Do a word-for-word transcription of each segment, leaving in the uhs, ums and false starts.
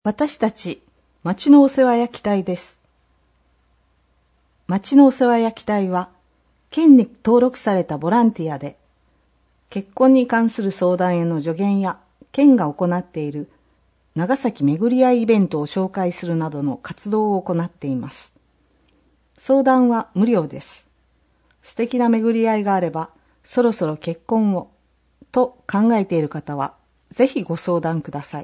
私たち、町のお世話焼き隊です。町のお世話焼き隊は、県に登録されたボランティアで、結婚に関する相談への助言や、県が行っている長崎巡り合いイベントを紹介するなどの活動を行っています。相談は無料です。素敵な巡り合いがあれば、そろそろ結婚を、と考えている方は、ぜひご相談ください。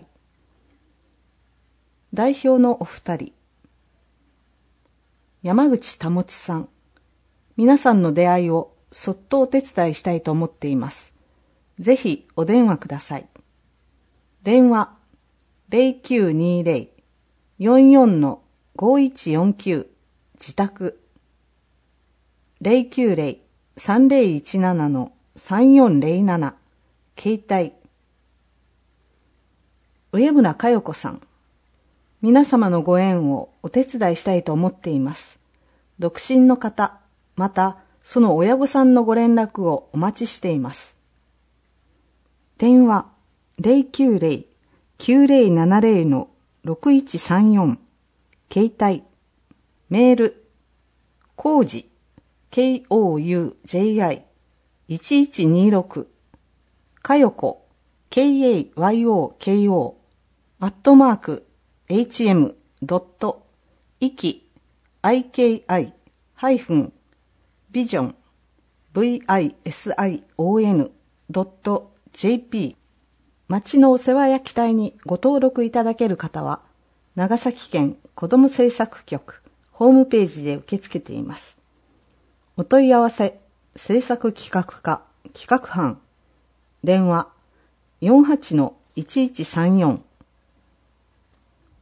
代表のお二人、山口保さん、皆さんの出会いをそっとお手伝いしたいと思っています。ぜひお電話ください。電話 ゼロきゅうにゼロ よんよん ごいちよんきゅう 自宅 ゼロきゅうゼロ さんゼロいちなな さんよんゼロなな 携帯上村佳代子さん、皆様のご縁をお手伝いしたいと思っています。独身の方、またその親御さんのご連絡をお待ちしています。電話 ゼロきゅうゼロ きゅうゼロななゼロ ろくいちさんよん 携帯メールこうじ ケーオーユージェーアイ いちいちにろく かよこ ケーエーワイオーケーオー アットマーク エイチエム ドット イキ アイケーアイ ハイフン ビジョン ブイアイエスアイオーエヌ ドット ジェーピー 町のお世話焼き隊にご登録いただける方は長崎県子ども政策局ホームページで受け付けています。お問い合わせ政策企画課企画班電話 よんはちのいちいちさんよん